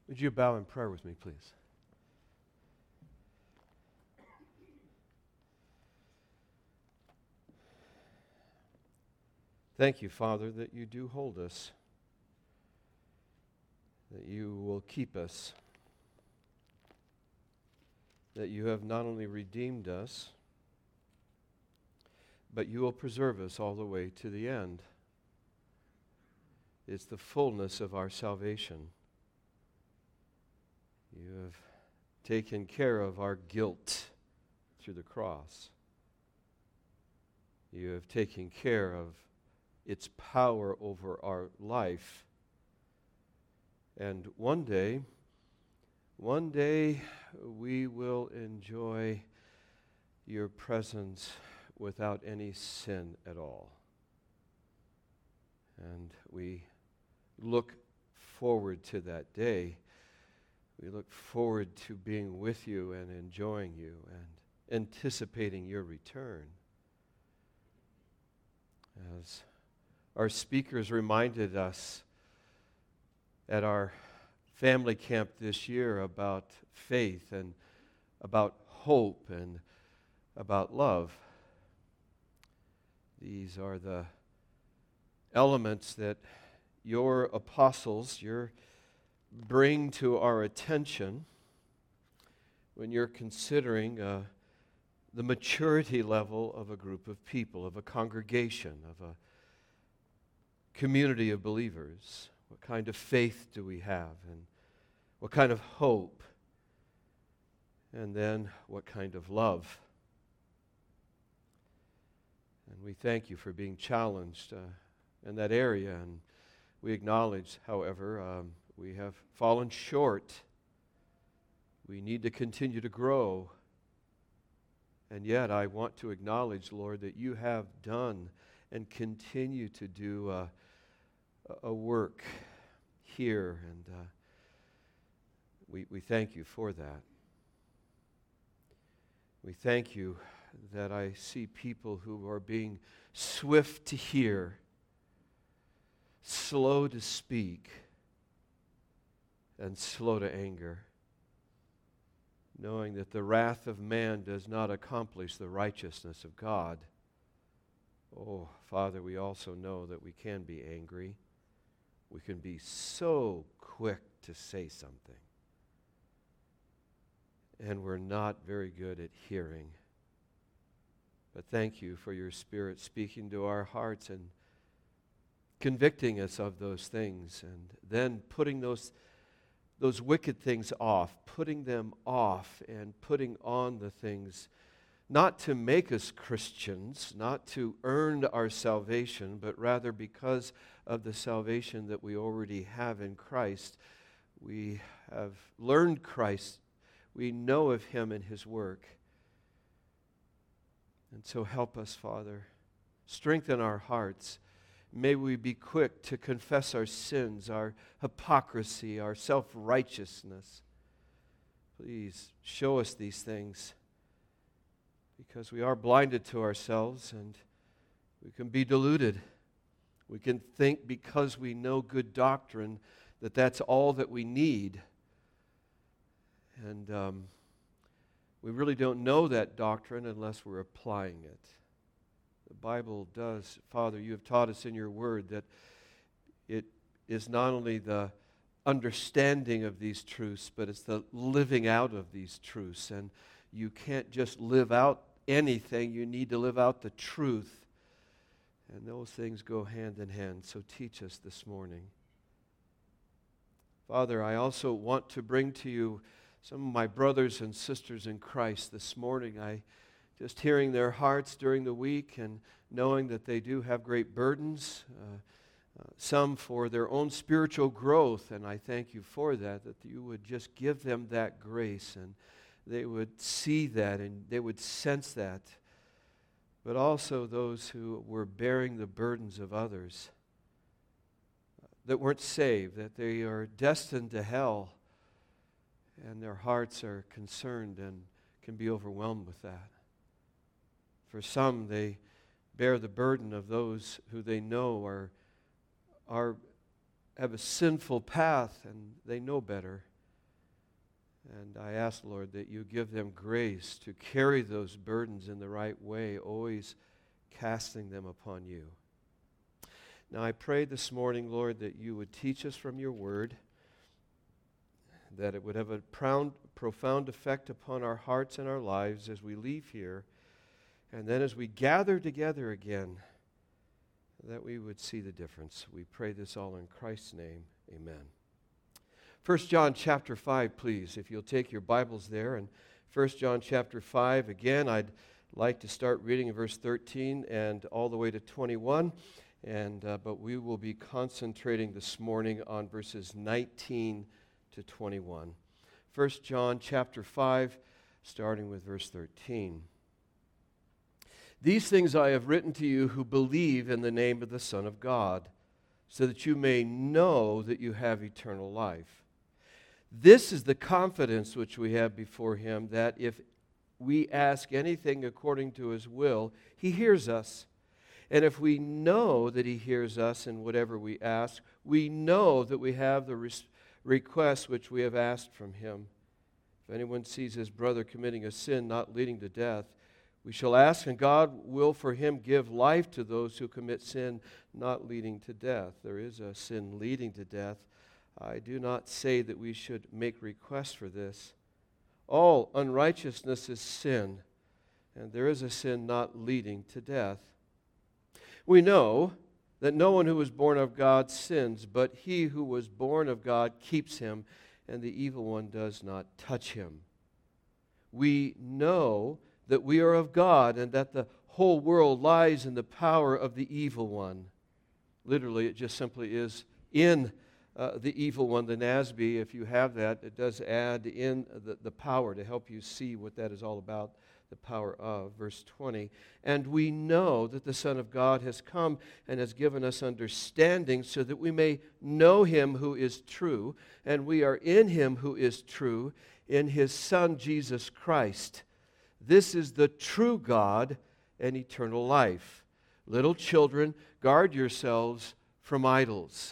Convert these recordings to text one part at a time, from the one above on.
Would you bow in prayer with me, please? Thank you, Father, that you do hold us, that you will keep us, that you have not only redeemed us, but you will preserve us all the way to the end. It's the fullness of our salvation. You have taken care of our guilt through the cross. You have taken care of its power over our life. And one day, we will enjoy your presence without any sin at all. And we look forward to that day. We look forward to being with you and enjoying you and anticipating your return. As our speakers reminded us at our family camp this year about faith and about hope and about love, these are the elements that your apostles, bring to our attention when you're considering the maturity level of a group of people, of a congregation, of a community of believers. What kind of faith do we have, and what kind of hope, and then what kind of love? And we thank you for being challenged in that area, and we acknowledge, however, we have fallen short. We need to continue to grow. And yet I want to acknowledge, Lord, that you have done and continue to do a work here. And we thank you for that. We thank you that I see people who are being swift to hear, slow to speak, and slow to anger, knowing that the wrath of man does not accomplish the righteousness of God. Oh, Father, we also know that we can be angry. We can be so quick to say something, and we're not very good at hearing. But thank you for your Spirit speaking to our hearts and convicting us of those things, and then putting those wicked things off, putting them off and putting on the things, not to make us Christians, not to earn our salvation, but rather because of the salvation that we already have in Christ. We have learned Christ. We know of Him and His work. And so help us, Father. Strengthen our hearts. May we be quick to confess our sins, our hypocrisy, our self-righteousness. Please show us these things, because we are blinded to ourselves and we can be deluded. We can think because we know good doctrine that that's all that we need. And we really don't know that doctrine unless we're applying it. The Bible does, Father, you have taught us in your word that it is not only the understanding of these truths, but it's the living out of these truths. And you can't just live out anything, you need to live out the truth. And those things go hand in hand. So teach us this morning. Father, I also want to bring to you some of my brothers and sisters in Christ this morning. Just hearing their hearts during the week and knowing that they do have great burdens, some for their own spiritual growth, and I thank you for that you would just give them that grace and they would see that and they would sense that. But also those who were bearing the burdens of others that weren't saved, that they are destined to hell, and their hearts are concerned and can be overwhelmed with that. For some, they bear the burden of those who they know have a sinful path, and they know better. And I ask, Lord, that you give them grace to carry those burdens in the right way, always casting them upon you. Now I pray this morning, Lord, that you would teach us from your word, that it would have a profound effect upon our hearts and our lives as we leave here, and then as we gather together again, that we would see the difference. We pray this all in Christ's name. Amen. 1 John chapter 5, please, if you'll take your Bibles there. And 1 John chapter 5, again, I'd like to start reading in verse 13 and all the way to 21. But we will be concentrating this morning on verses 19 to 21. 1 John chapter 5, starting with verse 13. These things I have written to you who believe in the name of the Son of God, so that you may know that you have eternal life. This is the confidence which we have before him, that if we ask anything according to his will, he hears us. And if we know that he hears us in whatever we ask, we know that we have the requests which we have asked from him. If anyone sees his brother committing a sin not leading to death, we shall ask, and God will for him give life to those who commit sin not leading to death. There is a sin leading to death. I do not say that we should make requests for this. All unrighteousness is sin, and there is a sin not leading to death. We know that no one who is born of God sins, but he who was born of God keeps him, and the evil one does not touch him. We know that we are of God, and that the whole world lies in the power of the evil one. Literally, it just simply is in the evil one, the NASB. If you have that, it does add in the power to help you see what that is all about, the power of. Verse 20, and we know that the Son of God has come and has given us understanding so that we may know him who is true, and we are in him who is true, in his Son Jesus Christ. This is the true God and eternal life. Little children, guard yourselves from idols.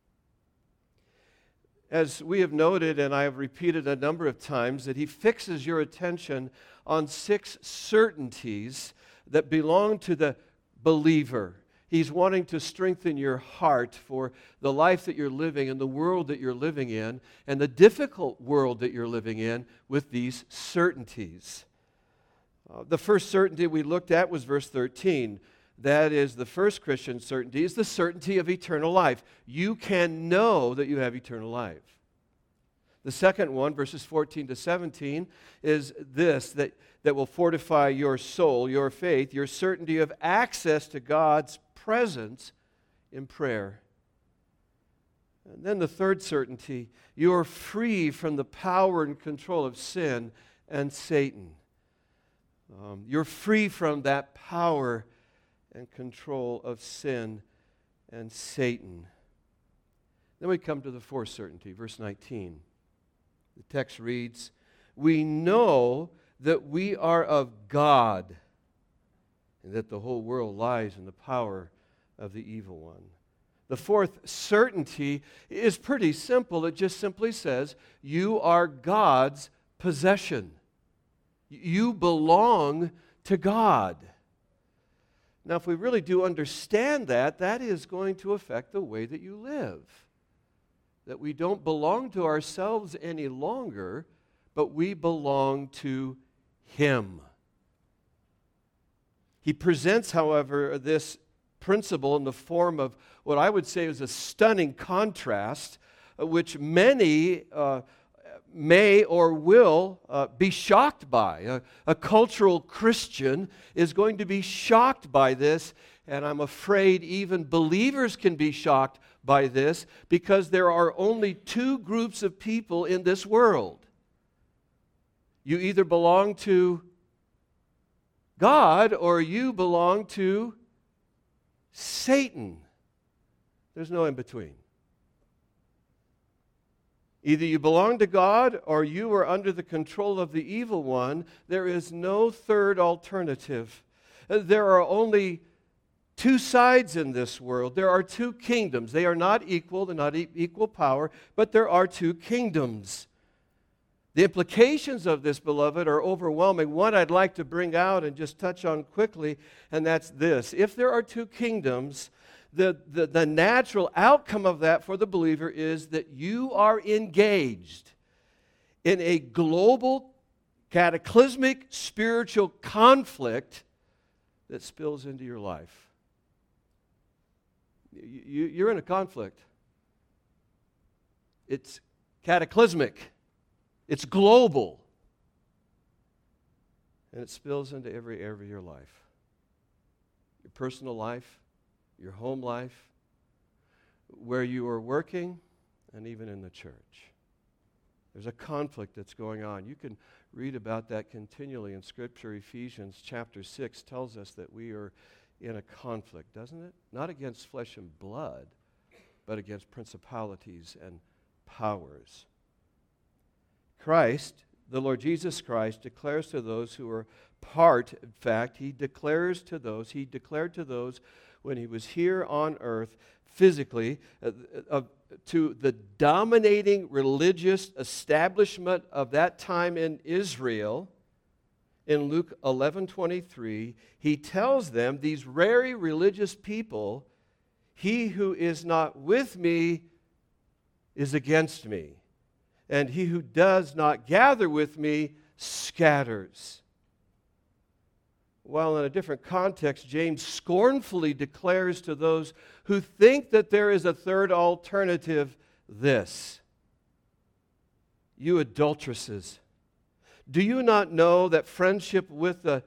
As we have noted, and I have repeated a number of times, that he fixes your attention on 6 certainties that belong to the believer. He's wanting to strengthen your heart for the life that you're living and the world that you're living in and the difficult world that you're living in with these certainties. The first certainty we looked at was verse 13. That is, the first Christian certainty is the certainty of eternal life. You can know that you have eternal life. The second one, verses 14 to 17, is this, that will fortify your soul, your faith, your certainty of access to God's presence in prayer. And then the third certainty, you are free from the power and control of sin and Satan. You're free from that power and control of sin and Satan. Then we come to the fourth certainty, verse 19. The text reads, we know that we are of God, and that the whole world lies in the power of the evil one. The fourth certainty is pretty simple. It just simply says, you are God's possession. You belong to God. Now, if we really do understand that, that is going to affect the way that you live. That we don't belong to ourselves any longer, but we belong to him. He presents, however, this principle in the form of what I would say is a stunning contrast, which many may or will be shocked by. A cultural Christian is going to be shocked by this, and I'm afraid even believers can be shocked by this, because there are only 2 groups of people in this world. You either belong to God or you belong to Satan. There's no in between. Either you belong to God or you are under the control of the evil one. There is no third alternative. There are only 2 sides in this world. There are 2 kingdoms. They are not equal. They're not equal power, but there are 2 kingdoms. The implications of this, beloved, are overwhelming. One I'd like to bring out and just touch on quickly, and that's this. If there are two kingdoms, the natural outcome of that for the believer is that you are engaged in a global, cataclysmic spiritual conflict that spills into your life. You're in a conflict. It's cataclysmic. It's global. And it spills into every area of your life. Your personal life, your home life, where you are working, and even in the church. There's a conflict that's going on. You can read about that continually in Scripture. Ephesians chapter 6 tells us that we are in a conflict, doesn't it? Not against flesh and blood, but against principalities and powers. Christ, the Lord Jesus Christ, declares to those who are part, in fact, he declared to those when he was here on earth physically, to the dominating religious establishment of that time in Israel, in Luke 11:23, he tells them, these very religious people, he who is not with me is against me, and he who does not gather with me scatters. While in a different context, James scornfully declares to those who think that there is a third alternative this: you adulteresses, do you not know that friendship with the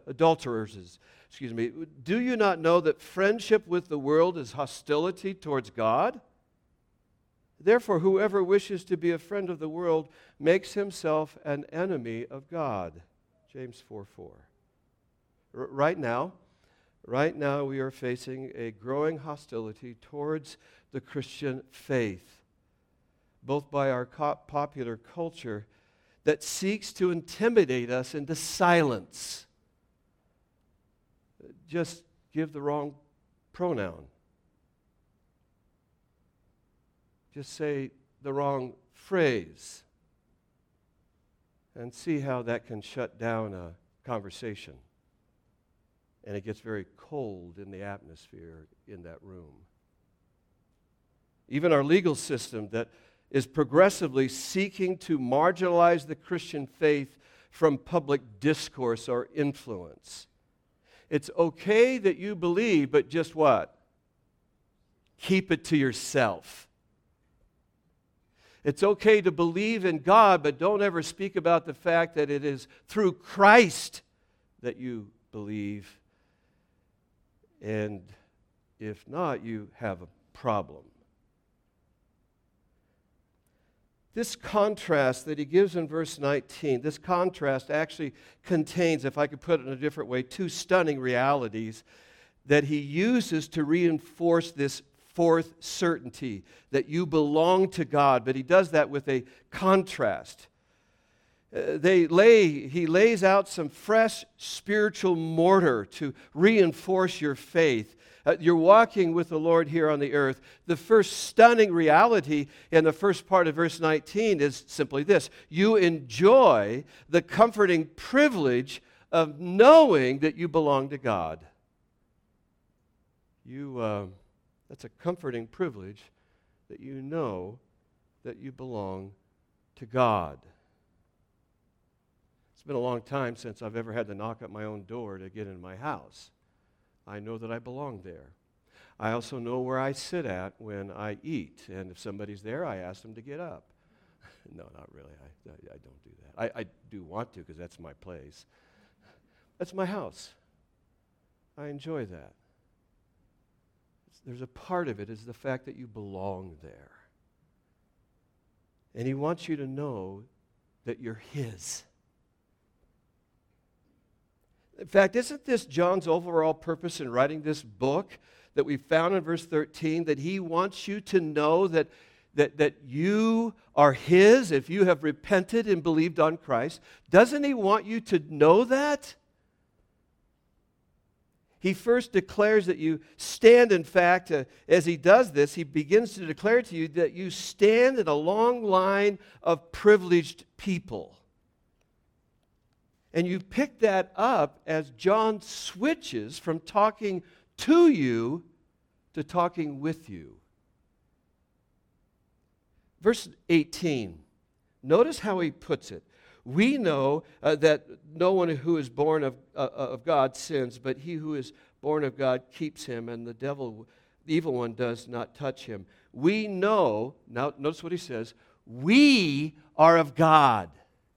do you not know that friendship with the world is hostility towards God? Therefore, whoever wishes to be a friend of the world makes himself an enemy of God. James 4:4. Right now, we are facing a growing hostility towards the Christian faith, both by our popular culture that seeks to intimidate us into silence. Just give the wrong pronoun. Just say the wrong phrase and see how that can shut down a conversation. And it gets very cold in the atmosphere in that room. Even our legal system that is progressively seeking to marginalize the Christian faith from public discourse or influence. It's okay that you believe, but just what? Keep it to yourself. It's okay to believe in God, but don't ever speak about the fact that it is through Christ that you believe. And if not, you have a problem. This contrast that he gives in verse 19, this contrast actually contains, if I could put it in a different way, two stunning realities that he uses to reinforce this fourth certainty, that you belong to God. But he does that with a contrast. He lays out some fresh spiritual mortar to reinforce your faith. You're walking with the Lord here on the earth. The first stunning reality in the first part of verse 19 is simply this: you enjoy the comforting privilege of knowing that you belong to God. That's a comforting privilege that you know that you belong to God. It's been a long time since I've ever had to knock at my own door to get in my house. I know that I belong there. I also know where I sit at when I eat, and if somebody's there, I ask them to get up. No, not really. I don't do that. I do want to, because that's my place. That's my house. I enjoy that. There's a part of it is the fact that you belong there. And he wants you to know that you're his. In fact, isn't this John's overall purpose in writing this book that we found in verse 13, that he wants you to know that you are his if you have repented and believed on Christ? Doesn't he want you to know that? He first declares that you stand, in fact, as he does this, he begins to declare to you that you stand in a long line of privileged people. And you pick that up as John switches from talking to you to talking with you. Verse 18, notice how he puts it. We know that no one who is born of God sins, but he who is born of God keeps him, and the evil one does not touch him. We know, now notice what he says, we are of God.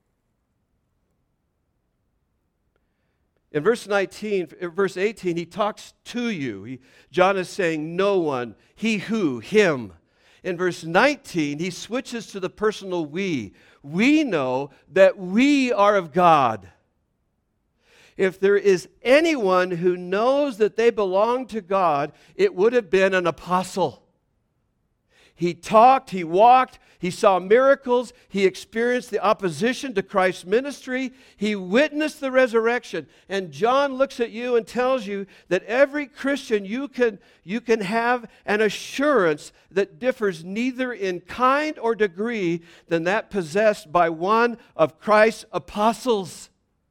In verse 18, he talks to you. John is saying no one, he who, him. In verse 19, he switches to the personal we. We know that we are of God. If there is anyone who knows that they belong to God, it would have been an apostle. He talked, he walked, he saw miracles, he experienced the opposition to Christ's ministry, he witnessed the resurrection. And John looks at you and tells you that every Christian, you can have an assurance that differs neither in kind or degree than that possessed by one of Christ's apostles.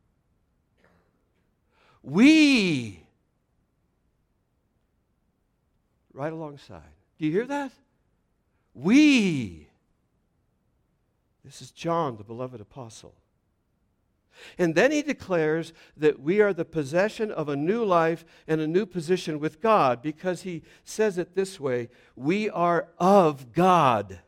We, right alongside. Do you hear that? We. This is John, the beloved apostle. And then he declares that we are the possession of a new life and a new position with God, because he says it this way, we are of God.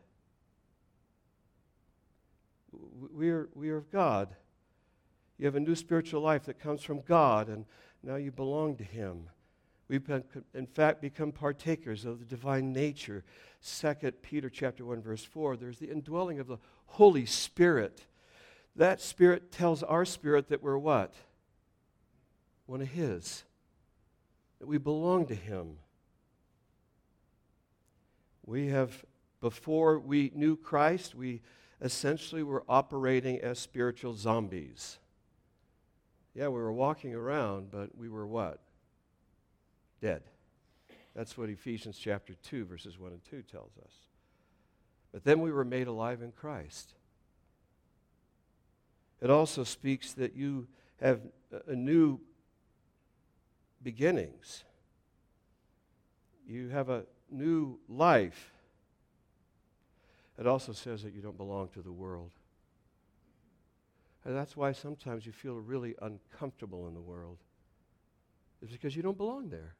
We are of God. You have a new spiritual life that comes from God, and now you belong to him. We've in fact become partakers of the divine nature. 2 Peter chapter 1, verse 4, there's the indwelling of the Holy Spirit. That Spirit tells our spirit that we're what? One of his. That we belong to him. Before we knew Christ, we essentially were operating as spiritual zombies. Yeah, we were walking around, but we were what? Dead. That's what Ephesians chapter 2, verses 1 and 2 tells us. But then we were made alive in Christ. It also speaks that you have a new beginnings. You have a new life. It also says that you don't belong to the world. And that's why sometimes you feel really uncomfortable in the world. It's because you don't belong there.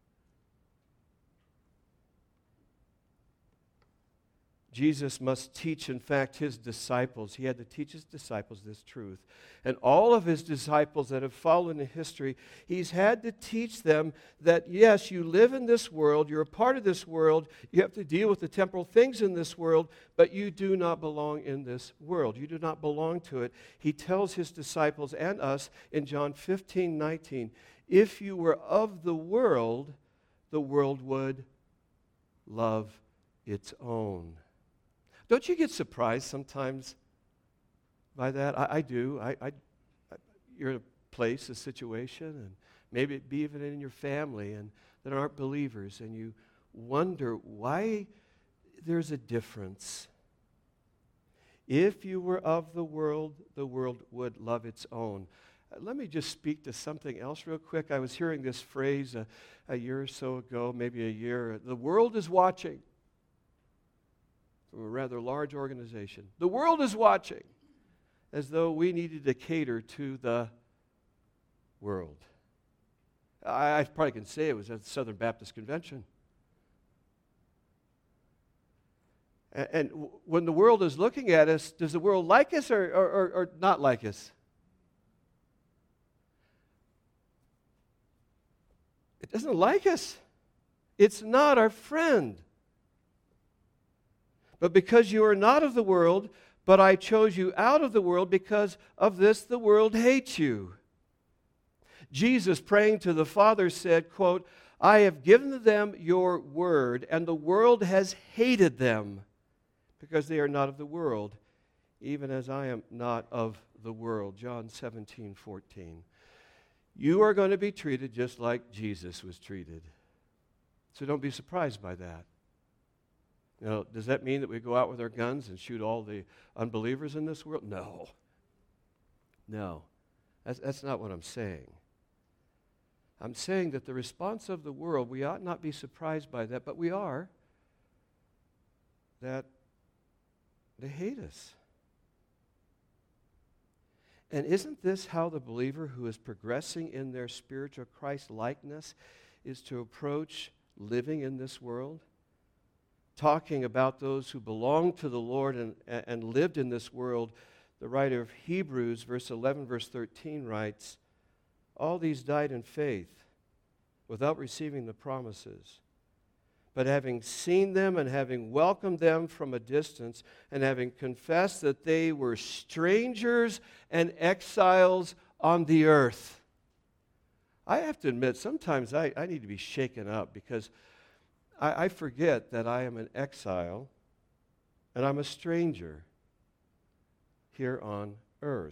Jesus must teach, in fact, his disciples. He had to teach his disciples this truth. And all of his disciples that have followed in history, he's had to teach them that, yes, you live in this world, you're a part of this world, you have to deal with the temporal things in this world, but you do not belong in this world. You do not belong to it. He tells his disciples and us in John 15:19, if you were of the world would love its own. Don't you get surprised sometimes by that? I do. You're in a place, a situation, and maybe it be even in your family, and that aren't believers, and you wonder why there's a difference. If you were of the world would love its own. Let me just speak to something else real quick. I was hearing this phrase a year or so ago, maybe a year. The world is watching. From a rather large organization. The world is watching, as though we needed to cater to the world. I probably can say it was at the Southern Baptist Convention. And when the world is looking at us, does the world like us or not like us? It doesn't like us. It's not our friend. But because you are not of the world, but I chose you out of the world, because of this the world hates you. Jesus, praying to the Father, said, quote, I have given them your word, and the world has hated them, because they are not of the world, even as I am not of the world. John 17:14. You are going to be treated just like Jesus was treated. So don't be surprised by that. You know, does that mean that we go out with our guns and shoot all the unbelievers in this world? No. No. That's not what I'm saying. I'm saying that the response of the world, we ought not be surprised by that, but we are, that they hate us. And isn't this how the believer who is progressing in their spiritual Christ-likeness is to approach living in this world? Talking about those who belong to the Lord and lived in this world, the writer of Hebrews, verse 11, verse 13 writes, all these died in faith without receiving the promises. But having seen them and having welcomed them from a distance and having confessed that they were strangers and exiles on the earth. I have to admit, sometimes I need to be shaken up because I forget that I am an exile and I'm a stranger here on earth.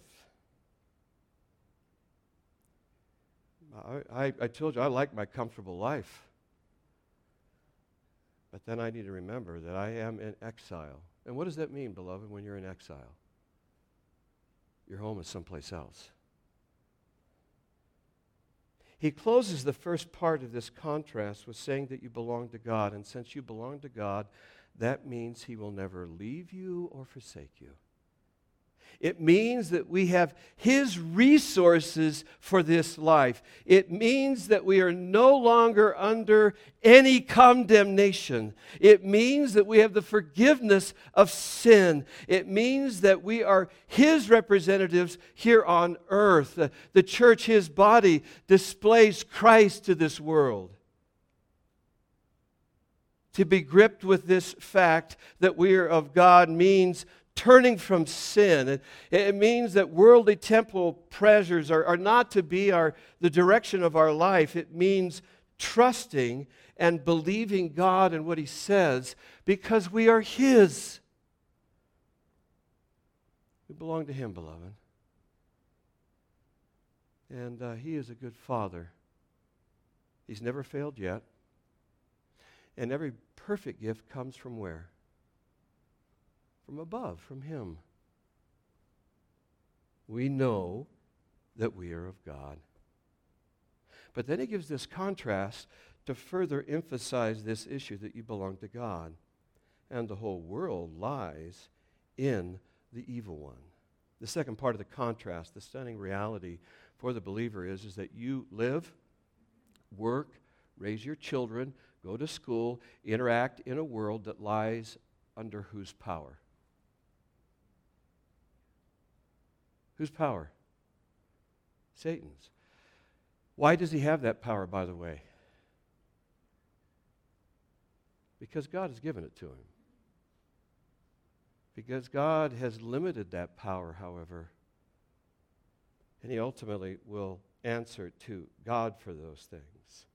I told you I like my comfortable life. But then I need to remember that I am in exile. And what does that mean, beloved, when you're in exile? Your home is someplace else. He closes the first part of this contrast with saying that you belong to God. And since you belong to God, that means He will never leave you or forsake you. It means that we have His resources for this life. It means that we are no longer under any condemnation. It means that we have the forgiveness of sin. It means that we are His representatives here on earth. The church, His body, displays Christ to this world. To be gripped with this fact that we are of God means turning from sin. It means that worldly temporal pleasures are not to be the direction of our life. It means trusting and believing God and what He says because we are His. We belong to Him, beloved. And He is a good Father. He's never failed yet. And every perfect gift comes from where? From above, from Him. We know that we are of God. But then He gives this contrast to further emphasize this issue that you belong to God. And the whole world lies in the evil one. The second part of the contrast, the stunning reality for the believer is that you live, work, raise your children, go to school, interact in a world that lies under whose power? Whose power? Satan's. Why does he have that power, by the way? Because God has given it to him. Because God has limited that power, however, and He ultimately will answer to God for those things.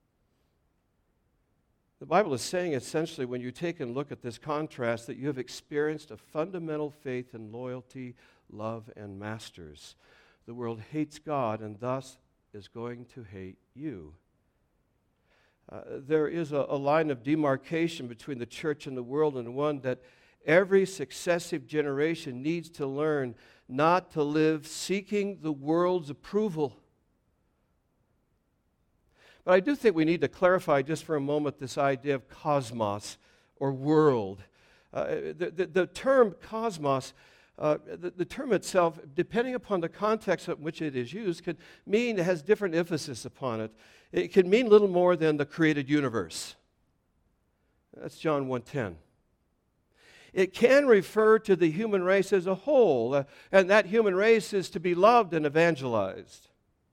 The Bible is saying essentially, when you take and look at this contrast, that you have experienced a fundamental faith in loyalty, love, and masters. The world hates God and thus is going to hate you. There is a line of demarcation between the church and the world, and one that every successive generation needs to learn not to live seeking the world's approval. But I do think we need to clarify just for a moment this idea of cosmos or world. The term cosmos, the term itself, depending upon the context in which it is used, could mean, it has different emphasis upon it. It can mean little more than the created universe. That's John 1:10. It can refer to the human race as a whole, and that human race is to be loved and evangelized.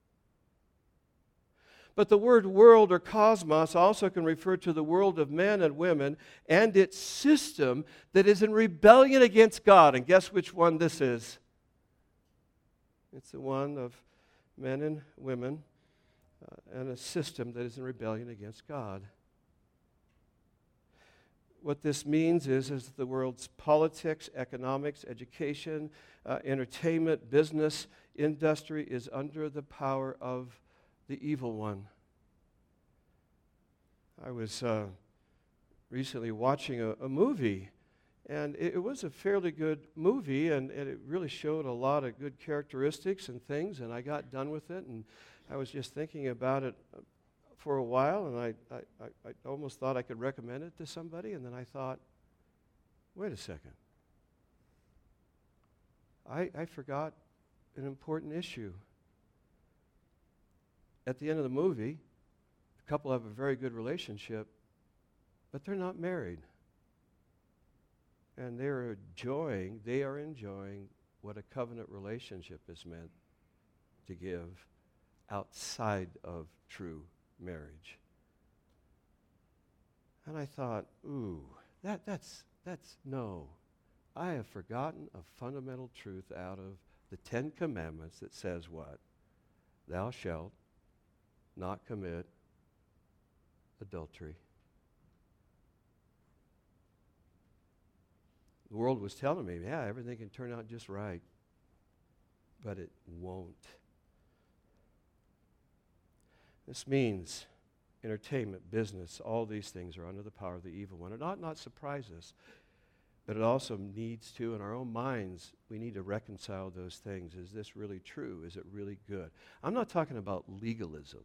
But the word world or cosmos also can refer to the world of men and women and its system that is in rebellion against God. And guess which one this is? It's the one of men and women and a system that is in rebellion against God. What this means is the world's politics, economics, education, entertainment, business, industry is under the power of the evil one. I was recently watching a movie, And it was a fairly good movie, and it really showed a lot of good characteristics and things, and I got done with it, and I was just thinking about it for a while, and I almost thought I could recommend it to somebody, and then I thought, wait a second. I forgot an important issue. At the end of the movie, the couple have a very good relationship, but they're not married. And they are enjoying what a covenant relationship is meant to give outside of true marriage. And I thought, ooh, that's no. I have forgotten a fundamental truth out of the 10 Commandments that says what? Thou shalt not commit adultery. The world was telling me, yeah, everything can turn out just right, but it won't. This means entertainment, business, all these things are under the power of the evil one. It ought not surprise us, but it also needs to, in our own minds, we need to reconcile those things. Is this really true? Is it really good? I'm not talking about legalism.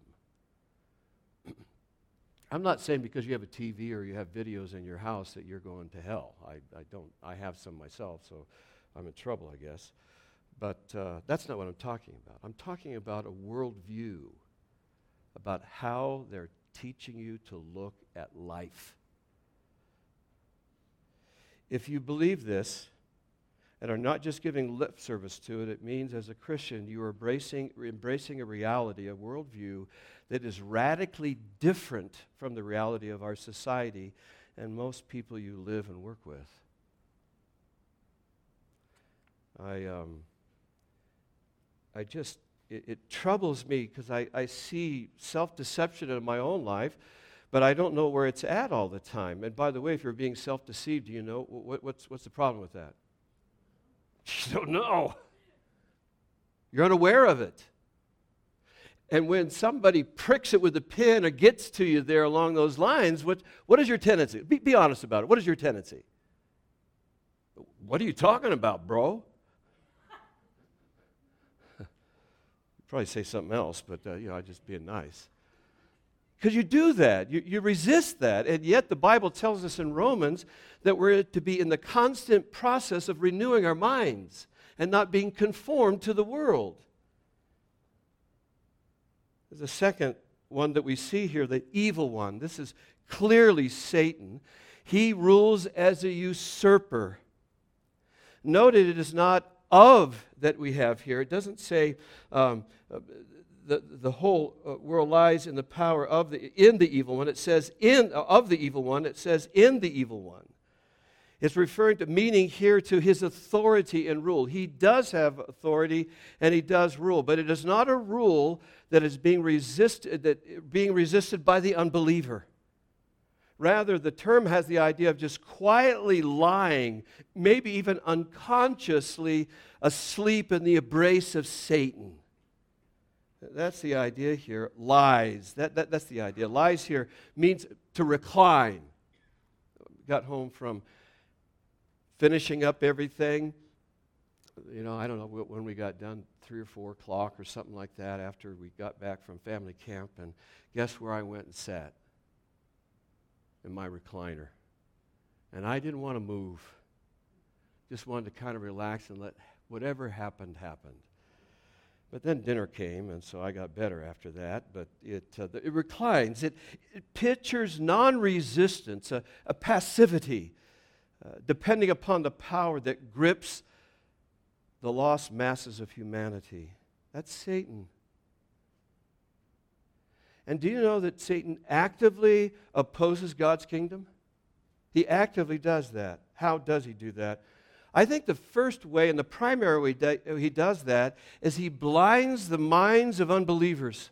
I'm not saying because you have a TV or you have videos in your house that you're going to hell. I have some myself, so I'm in trouble, I guess. But that's not what I'm talking about. I'm talking about a worldview, about how they're teaching you to look at life. If you believe this and are not just giving lip service to it, it means as a Christian you are embracing a reality, a worldview that is radically different from the reality of our society and most people you live and work with. It troubles me because I see self-deception in my own life, but I don't know where it's at all the time. And by the way, if you're being self-deceived, do you know what's the problem with that? You don't know. You're unaware of it. And when somebody pricks it with a pin or gets to you there along those lines, what is your tendency? Be honest about it. What is your tendency? What are you talking about, bro? Probably say something else, but I'm just being nice. Because you do that. You resist that. And yet the Bible tells us in Romans that we're to be in the constant process of renewing our minds and not being conformed to the world. There's a second one that we see here, the evil one. This is clearly Satan. He rules as a usurper. Note it is not of that we have here. It doesn't say the whole world lies in the power of in the evil one. It says of the evil one. It says in the evil one. It's referring to meaning here to his authority and rule. He does have authority and he does rule, but it is not a rule that is being resisted by the unbeliever. Rather, the term has the idea of just quietly lying, maybe even unconsciously asleep in the embrace of Satan. That's the idea here. Lies. That's the idea. Lies here means to recline. Got home from finishing up everything. I don't know when we got done, 3 or 4 o'clock or something like that after we got back from family camp. And guess where I went and sat? In my recliner. And I didn't want to move. Just wanted to kind of relax and let whatever happened, happen. But then dinner came, and so I got better after that. But it reclines. It pictures non-resistance, a passivity, depending upon the power that grips the lost masses of humanity. That's Satan. And do you know that Satan actively opposes God's kingdom? He actively does that. How does he do that? I think the first way and the primary way he does that is he blinds the minds of unbelievers.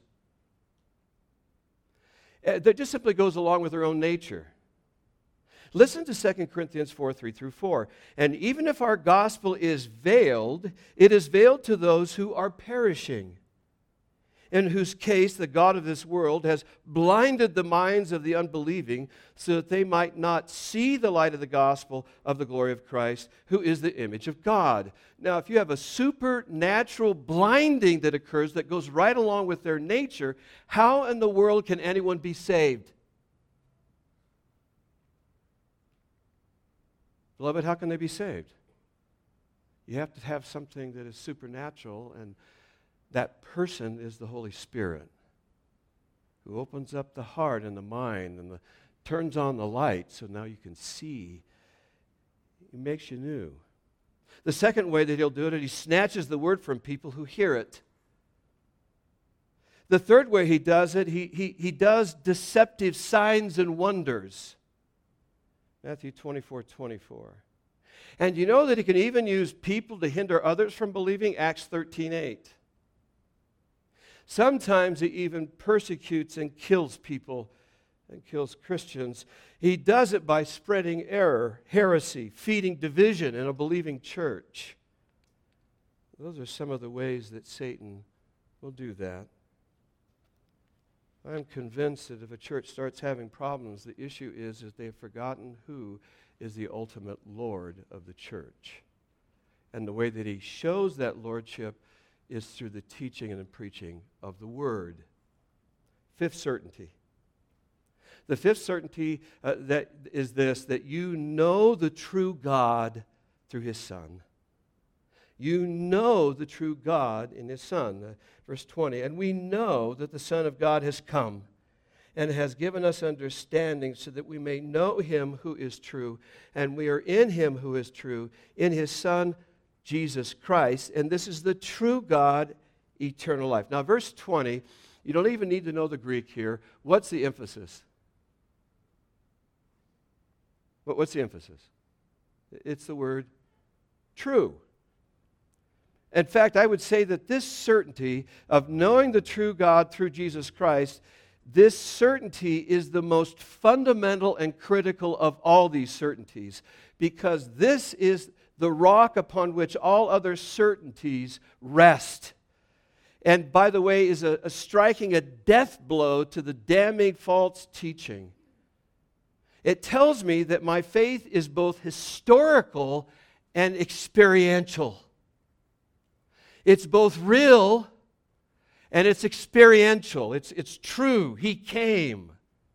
That just simply goes along with their own nature. Listen to 2 Corinthians 4:3-4. And even if our gospel is veiled, it is veiled to those who are perishing. in whose case the God of this world has blinded the minds of the unbelieving so that they might not see the light of the gospel of the glory of Christ, who is the image of God. Now, if you have a supernatural blinding that occurs that goes right along with their nature, how in the world can anyone be saved? Beloved, how can they be saved? You have to have something that is supernatural, and that person is the Holy Spirit, who opens up the heart and the mind and turns on the light so now you can see. He makes you new. The second way that he'll do it is he snatches the word from people who hear it. The third way he does it, he does deceptive signs and wonders. Matthew 24:24. And you know that he can even use people to hinder others from believing? Acts 13:8. Sometimes he even persecutes and kills people and kills Christians. He does it by spreading error, heresy, feeding division in a believing church. Those are some of the ways that Satan will do that. I'm convinced that if a church starts having problems, the issue is that they have forgotten who is the ultimate Lord of the church. And the way that he shows that lordship is through the teaching and the preaching of the Word. Fifth certainty. The fifth certainty that is this, that you know the true God through His Son. You know the true God in His Son. Verse 20, and we know that the Son of God has come and has given us understanding so that we may know Him who is true, and we are in Him who is true, in His Son, Jesus Christ, and this is the true God, eternal life. Now, verse 20, you don't even need to know the Greek here. What's the emphasis? What's the emphasis? It's the word true. In fact, I would say that this certainty of knowing the true God through Jesus Christ, this certainty is the most fundamental and critical of all these certainties, because this is the rock upon which all other certainties rest. And by the way, is striking a death blow to the damning false teaching. It tells me that my faith is both historical and experiential. It's both real and it's experiential. It's true. He came.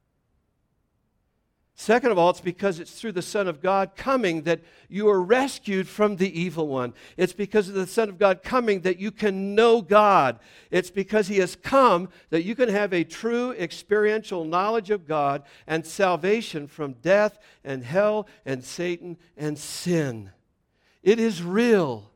Second of all, it's because it's through the Son of God coming that you are rescued from the evil one. It's because of the Son of God coming that you can know God. It's because He has come that you can have a true experiential knowledge of God and salvation from death and hell and Satan and sin. It is real.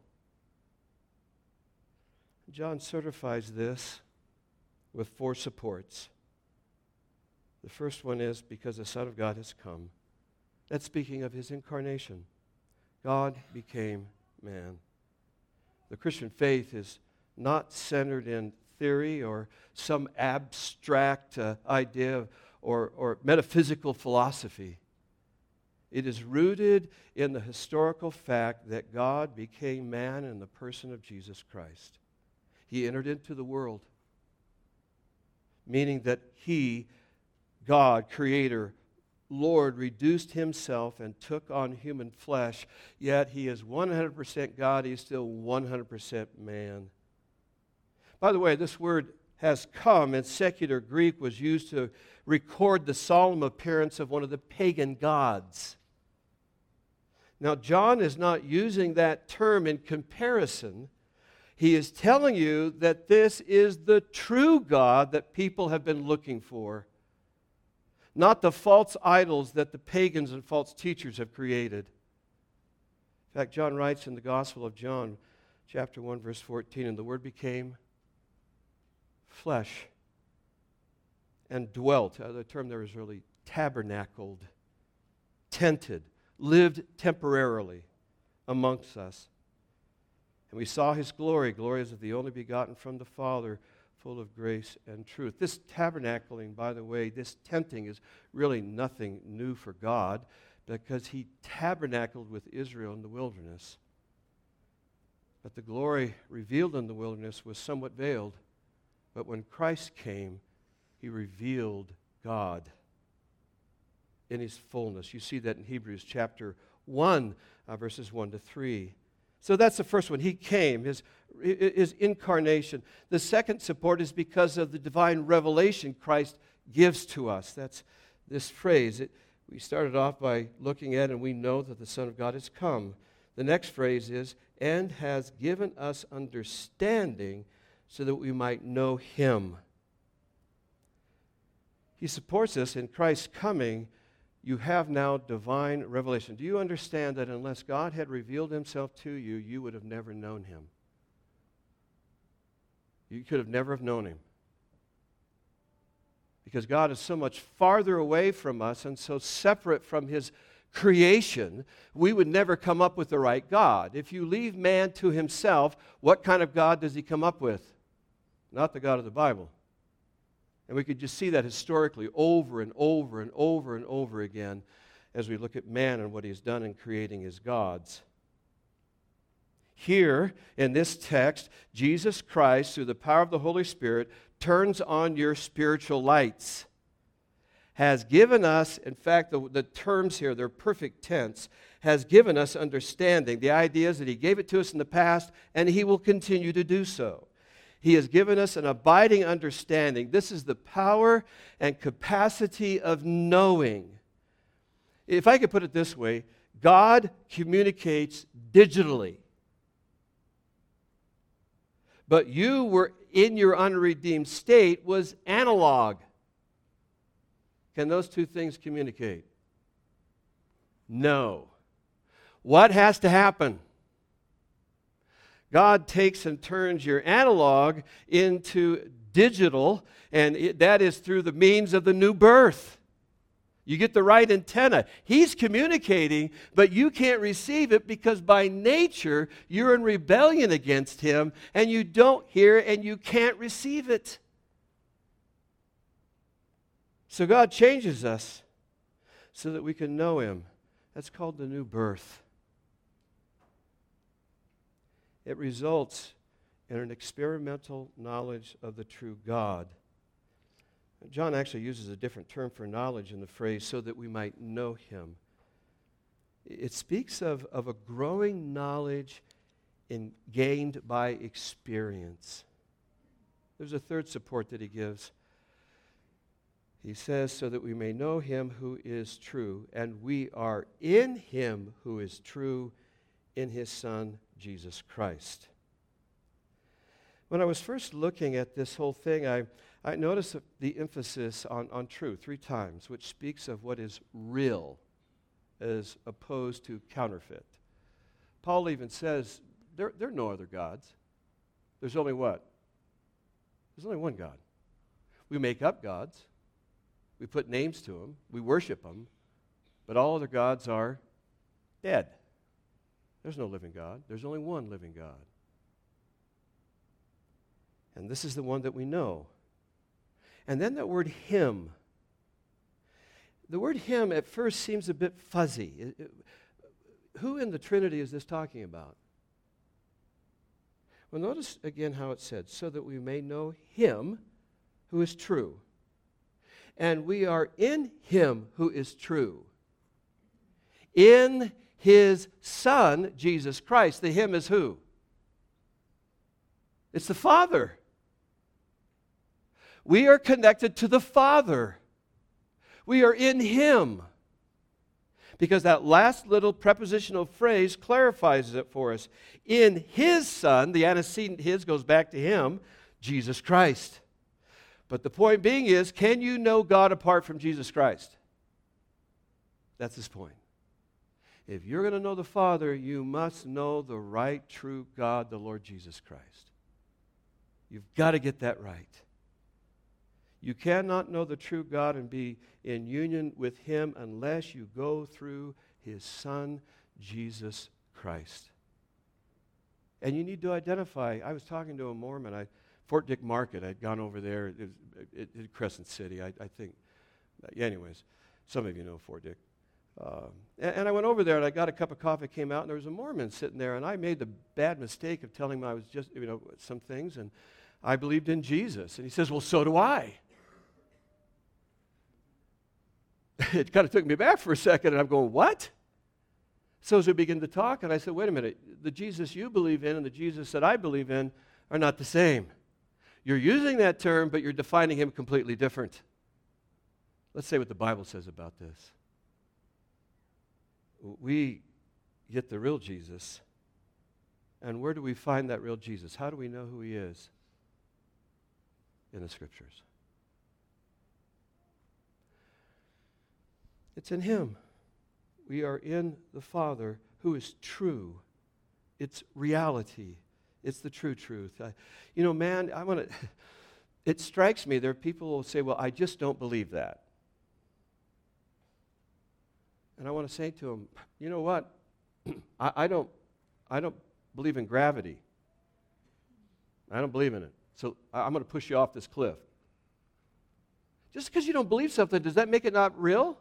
John certifies this with 4 supports. The first one is because the Son of God has come. That's speaking of His incarnation. God became man. The Christian faith is not centered in theory or some abstract idea or metaphysical philosophy. It is rooted in the historical fact that God became man in the person of Jesus Christ. He entered into the world, meaning that He, God, Creator, Lord, reduced Himself and took on human flesh, yet He is 100% God, He is still 100% man. By the way, this word has come in secular Greek was used to record the solemn appearance of one of the pagan gods. Now, John is not using that term in comparison. He is telling you that this is the true God that people have been looking for, not the false idols that the pagans and false teachers have created. In fact, John writes in the Gospel of John, chapter 1, verse 14, and the Word became flesh and dwelt. The term there is really tabernacled, tented, lived temporarily amongst us. And we saw His glory. Glory as of the only begotten from the Father, full of grace and truth. This tabernacling, by the way, this tenting is really nothing new for God, because He tabernacled with Israel in the wilderness. But the glory revealed in the wilderness was somewhat veiled. But when Christ came, he revealed God in his fullness. You see that in Hebrews chapter 1, verses 1 to 3. So that's the first one. He came, his incarnation. The second support is because of the divine revelation Christ gives to us. That's this phrase. We started off by looking at, and we know that the Son of God has come. The next phrase is, and has given us understanding so that we might know him. He supports us in Christ's coming. You have now divine revelation. Do you understand that unless God had revealed himself to you, you would have never known him? You could have never have known him. Because God is so much farther away from us and so separate from his creation, we would never come up with the right God. If you leave man to himself, what kind of God does he come up with? Not the God of the Bible. And we could just see that historically over and over and over and over again as we look at man and what he's done in creating his gods. Here in this text, Jesus Christ, through the power of the Holy Spirit, turns on your spiritual lights. Has given us, in fact, the terms here, they're perfect tense, has given us understanding. The idea is that he gave it to us in the past, and he will continue to do so. He has given us an abiding understanding. This is the power and capacity of knowing. If I could put it this way, God communicates digitally. But you were in your unredeemed state was analog. Can those two things communicate? No. What has to happen? God takes and turns your analog into digital, and that is through the means of the new birth. You get the right antenna. He's communicating, but you can't receive it because by nature you're in rebellion against him, and you don't hear it and you can't receive it. So God changes us so that we can know him. That's called the new birth. It results in an experimental knowledge of the true God. John actually uses a different term for knowledge in the phrase, so that we might know him. It speaks of a growing knowledge gained by experience. There's a third support that he gives. He says, so that we may know him who is true, and we are in him who is true, in his Son, Jesus Christ. When I was first looking at this whole thing, I noticed the emphasis on true 3 times, which speaks of what is real as opposed to counterfeit. Paul even says there are no other gods. There's only what? There's only one God. We make up gods. We put names to them. We worship them. But all other gods are dead. There's no living God. There's only one living God. And this is the one that we know. And then that word him. The word him at first seems a bit fuzzy. Who in the Trinity is this talking about? Well, notice again how it said, so that we may know him who is true. And we are in him who is true. In his Son, Jesus Christ. The him is who? It's the Father. We are connected to the Father. We are in him. Because that last little prepositional phrase clarifies it for us. In his Son, the antecedent his goes back to him, Jesus Christ. But the point being is, can you know God apart from Jesus Christ? That's his point. If you're going to know the Father, you must know the right, true God, the Lord Jesus Christ. You've got to get that right. You cannot know the true God and be in union with him unless you go through his Son, Jesus Christ. And you need to identify. I was talking to a Mormon, Fort Dick Market. I'd gone over there at Crescent City, I think. Anyways, some of you know Fort Dick. And I went over there and I got a cup of coffee, came out, and there was a Mormon sitting there, and I made the bad mistake of telling him I was just, some things, and I believed in Jesus. And he says, well, so do I. It kind of took me back for a second, and I'm going, what? So as we begin to talk, and I said, wait a minute, the Jesus you believe in and the Jesus that I believe in are not the same. You're using that term, but you're defining him completely different. Let's say what the Bible says about this. We get the real Jesus, and where do we find that real Jesus? How do we know who he is? In the Scriptures. It's in him. We are in the Father who is true. It's reality. It's the true truth. Man, it strikes me, there are people who will say, well, I just don't believe that. And I want to say to them, you know what? I don't believe in gravity. I don't believe in it. So I'm going to push you off this cliff. Just because you don't believe something, does that make it not real?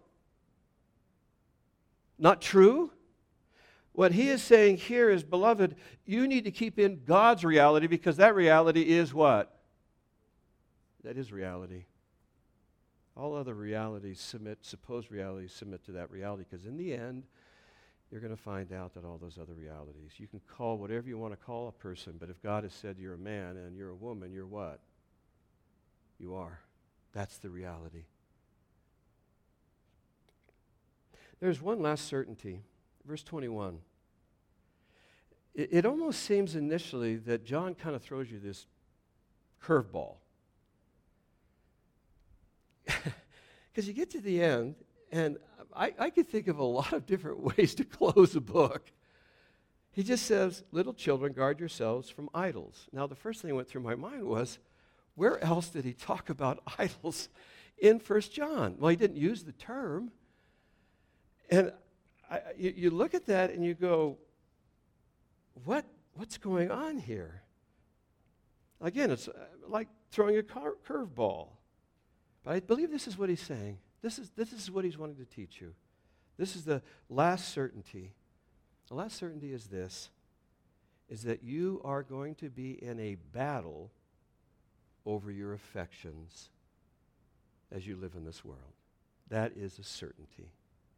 Not true? What he is saying here is, beloved, you need to keep in God's reality, because that reality is what? That is reality. All other realities supposed realities submit to that reality, because in the end, you're going to find out that all those other realities, you can call whatever you want to call a person, but if God has said you're a man and you're a woman, you're what? You are. That's the reality. There's one last certainty. Verse 21. It almost seems initially that John kind of throws you this curveball. Because you get to the end, and I could think of a lot of different ways to close a book. He just says, little children, guard yourselves from idols. Now, the first thing that went through my mind was, where else did he talk about idols in 1 John? Well, he didn't use the term. And you look at that and you go, what's going on here? Again, it's like throwing a curveball. But I believe this is what he's saying. This is what he's wanting to teach you. This is the last certainty. The last certainty is this, is that you are going to be in a battle over your affections as you live in this world. That is a certainty.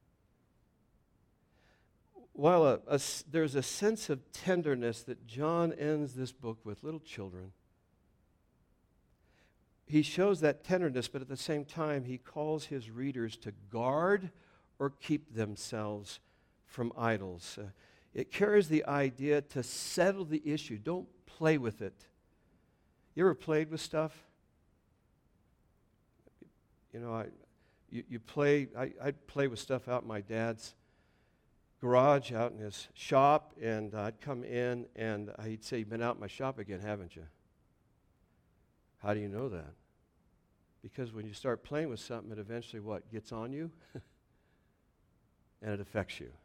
While there's a sense of tenderness that John ends this book with, little children, he shows that tenderness, but at the same time, he calls his readers to guard or keep themselves from idols. It carries the idea to settle the issue. Don't play with it. You ever played with stuff? I'd play with stuff out in my dad's garage, out in his shop, and I'd come in and he'd say, "You've been out in my shop again, haven't you?" How do you know that? Because when you start playing with something, it eventually what? Gets on you and it affects you.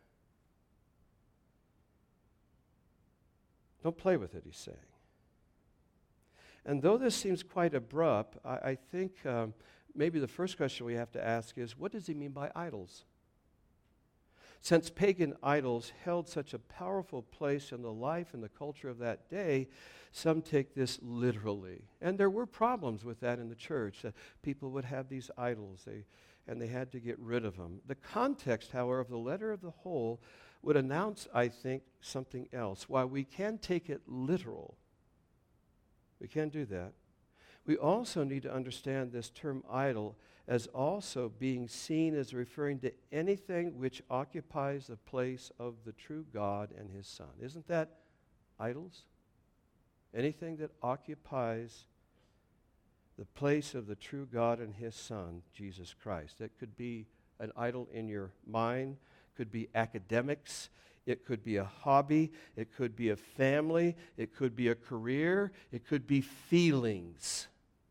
Don't play with it, he's saying. And though this seems quite abrupt, I think maybe the first question we have to ask is, what does he mean by idols? Since pagan idols held such a powerful place in the life and the culture of that day, some take this literally. And there were problems with that in the church. People would have these idols, and they had to get rid of them. The context, however, of the letter of the whole would announce, I think, something else. While we can take it literal, we can do that. We also need to understand this term idol as also being seen as referring to anything which occupies the place of the true God and his Son. Isn't that idols? Anything that occupies the place of the true God and his Son, Jesus Christ. It could be an idol in your mind, could be academics, it could be a hobby, it could be a family, it could be a career, it could be feelings.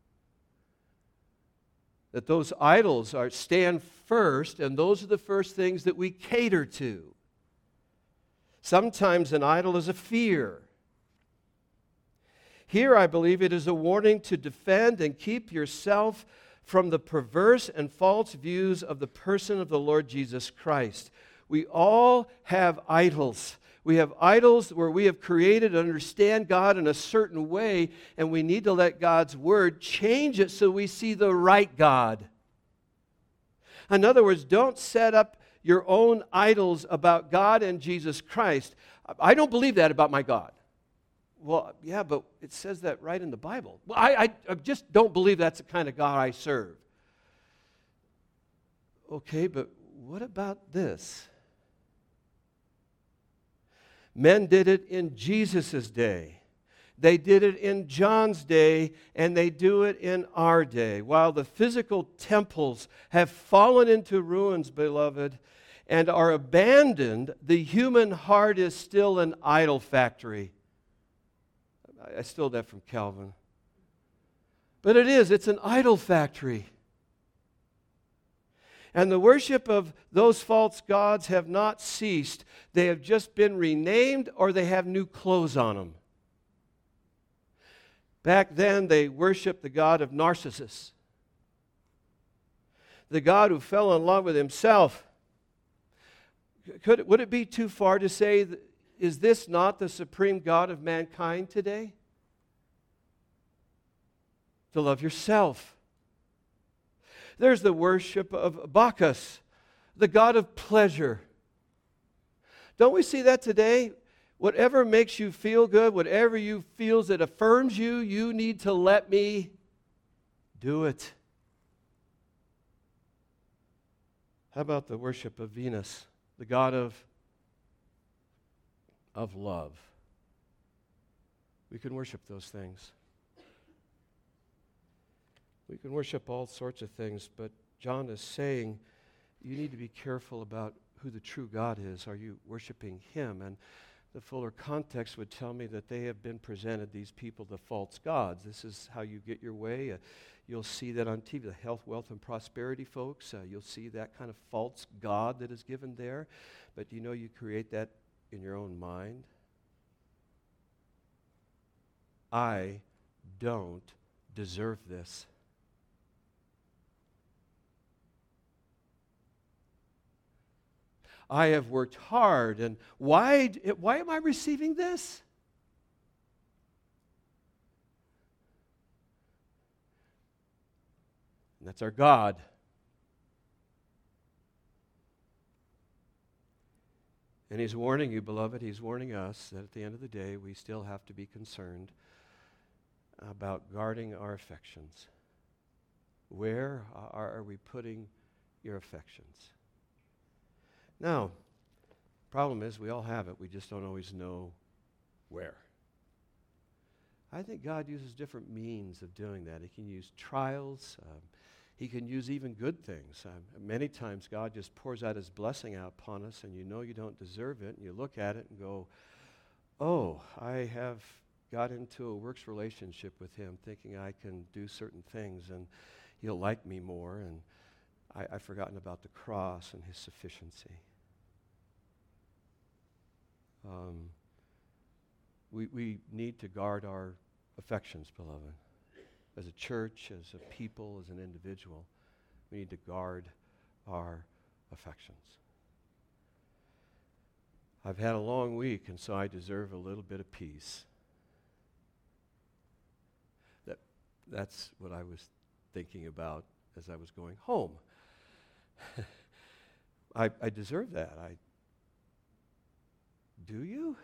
That those idols stand first, and those are the first things that we cater to. Sometimes an idol is a fear. Here, I believe it is a warning to defend and keep yourself from the perverse and false views of the person of the Lord Jesus Christ. We all have idols. We have idols where we have created and understand God in a certain way, and we need to let God's Word change it so we see the right God. In other words, don't set up your own idols about God and Jesus Christ. I don't believe that about my God. Well, yeah, but it says that right in the Bible. Well, I just don't believe that's the kind of God I serve. Okay, but what about this? Men did it in Jesus' day. They did it in John's day, and they do it in our day. While the physical temples have fallen into ruins, beloved, and are abandoned, the human heart is still an idol factory. I stole that from Calvin. But it's an idol factory. And the worship of those false gods have not ceased. They have just been renamed, or they have new clothes on them. Back then, they worshiped the god of Narcissus, the god who fell in love with himself. Would it be too far to say, is this not the supreme God of mankind today? To love yourself. There's the worship of Bacchus, the god of pleasure. Don't we see that today? Whatever makes you feel good, whatever you feel that affirms you, you need to let me do it. How about the worship of Venus, the god of love? We can worship those things. We can worship all sorts of things, but John is saying you need to be careful about who the true God is. Are you worshiping Him? And the fuller context would tell me that they have been presented, these people, the false gods. This is how you get your way. You'll see that on TV, the health, wealth, and prosperity folks. You'll see that kind of false God that is given there. But you know you create that in your own mind. I don't deserve this. I have worked hard, and why am I receiving this? And that's our God. And He's warning you, beloved, He's warning us that at the end of the day, we still have to be concerned about guarding our affections. Where are we putting your affections? Now, the problem is we all have it. We just don't always know where. I think God uses different means of doing that. He can use trials. He can use even good things. Many times God just pours out His blessing out upon us, and you know you don't deserve it, and you look at it and go, oh, I have got into a works relationship with Him thinking I can do certain things, and He'll like me more, and I've forgotten about the cross and His sufficiency. We need to guard our affections, beloved. As a church, as a people, as an individual, we need to guard our affections. I've had a long week, and so I deserve a little bit of peace. That's what I was thinking about as I was going home. I deserve that. Do you?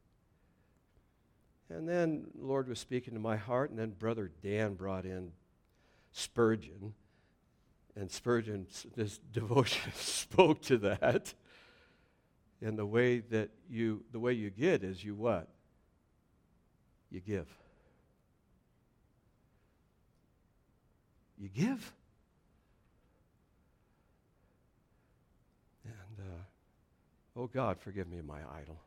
And then the Lord was speaking to my heart, and then Brother Dan brought in Spurgeon. And Spurgeon, this devotion spoke to that. And the way you get is you what? You give. You give. And, oh God, forgive me my idol.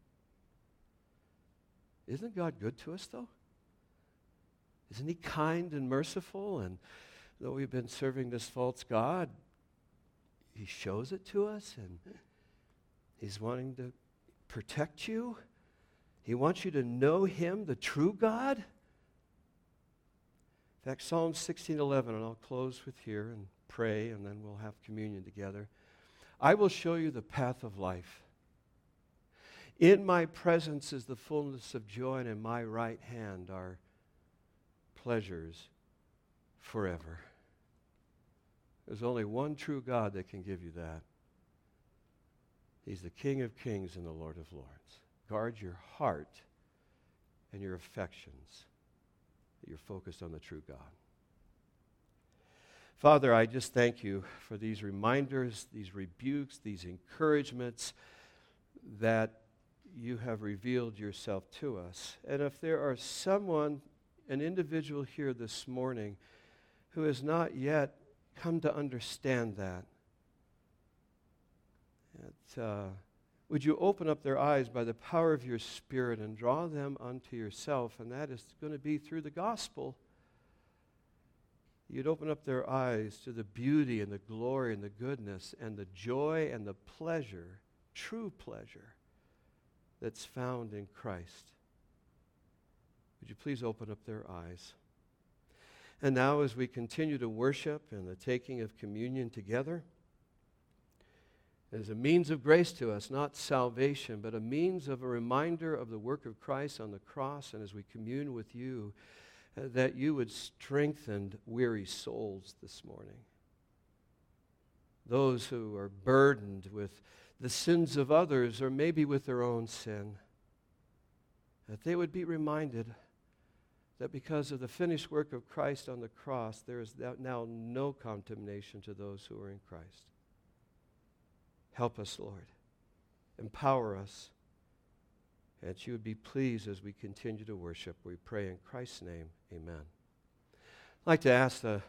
Isn't God good to us, though? Isn't He kind and merciful? And though we've been serving this false god, He shows it to us, and He's wanting to protect you. He wants you to know Him, the true God. In fact, Psalm 16:11, and I'll close with here and pray, and then we'll have communion together. I will show you the path of life. In my presence is the fullness of joy, and in my right hand are pleasures forever. There's only one true God that can give you that. He's the King of kings and the Lord of lords. Guard your heart and your affections, that you're focused on the true God. Father, I just thank you for these reminders, these rebukes, these encouragements that you have revealed yourself to us. And if there are someone, an individual here this morning, who has not yet come to understand that, would you open up their eyes by the power of your Spirit and draw them unto yourself? And that is going to be through the gospel. You'd open up their eyes to the beauty and the glory and the goodness and the joy and the pleasure, true pleasure, that's found in Christ. Would you please open up their eyes? And now as we continue to worship and the taking of communion together, as a means of grace to us, not salvation, but a means of a reminder of the work of Christ on the cross, and as we commune with you, that you would strengthen weary souls this morning. Those who are burdened with the sins of others, or maybe with their own sin, that they would be reminded that because of the finished work of Christ on the cross, there is now no condemnation to those who are in Christ. Help us, Lord. Empower us. And that you would be pleased as we continue to worship. We pray in Christ's name. Amen. I'd like to ask the